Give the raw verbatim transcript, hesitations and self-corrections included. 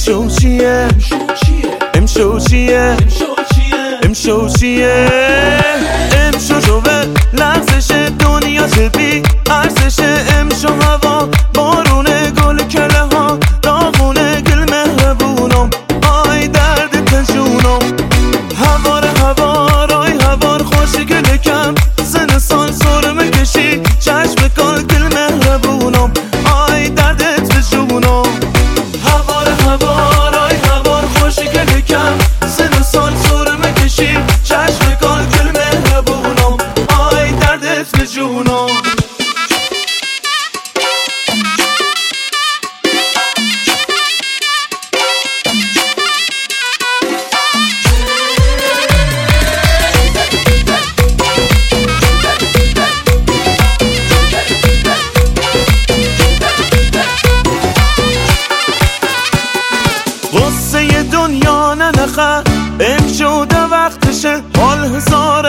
امشو چیه امشو چیه امشو چیه امشو جوه لحظش دنیا چه بی ارزش امشو هوا بارونه گل کله ها داغونه گل مهربونم آی درد تجونم هوار هوار آی هوار خوشی گل کم سن سال سرمه کشی چشم کال گل مهربونم آی دردت تجونم هوار هوار آی هوار خوشی گل کم سن سال سرمه کشی چشم کال گل مهربونم آی دردت تجونم غصه دنیا ننخه امشو ده وقتشه حال هزار